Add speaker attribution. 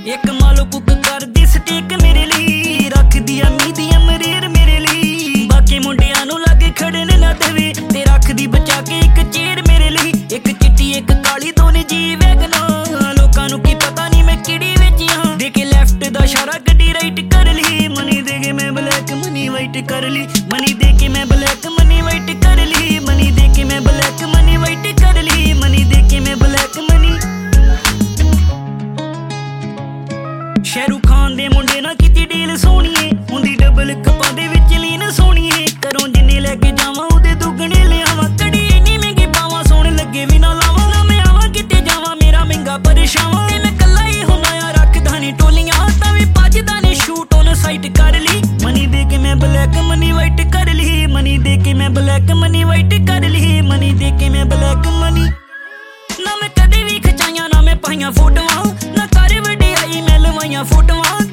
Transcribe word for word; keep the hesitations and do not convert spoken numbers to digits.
Speaker 1: एक मालो कुक कर दी स्टेक मेरे लिए, रख दिया मीडियम रेयर मेरे लिए। बाकी मुंडियां नूं लगे खड़े ने ना देवे ते रख दी बचा के एक चेयर मेरे लिए। एक चिट्टी एक काली दोने जी वैगना, लोकां नूं की पता नहीं मैं किहड़ी विच हां। देखे लेफ्ट दा इशारा गड्डी राइट कर ली, मनी दे के मैं ब्लैक मनी वाइट कर ली। मनी दे के मैं ब्लैक मनी वाइट कर ली, मनी दे के मैं ब्लैक मनी वाइट कर ली, मनी दे के मैं ब्लैक मनी। शाहरुख खान दे मुंडे ना कीती डील सोहणीए, हुंदी डबल कपां दे विच लीन सोहणीए। घरों जिन्ने लैके जावां उहदे दुगणे लिआवां, कड़ी इन्नी महंगी पावां सोहणे लगे भी ना लावां। ना मैं आवां किते जावां मेरा महंगा परेशावां, ते मैं कल्ला ही हुंदा आ रखदा नी टोलियां, तां वी भजदा नी शूट ऑन साइट कर ली। मनी दे के मैं ब्लैक मनी वाइट कर ली, मनी दे के मैं ब्लैक मनी वाइट कर ली, मनी दे के मैं ब्लैक मनी। ना मैं कदे भी खचाइयां ना मैं पाइयां फोटोआं, ना कर वडियाई मैं लवाइयां फोटोआं।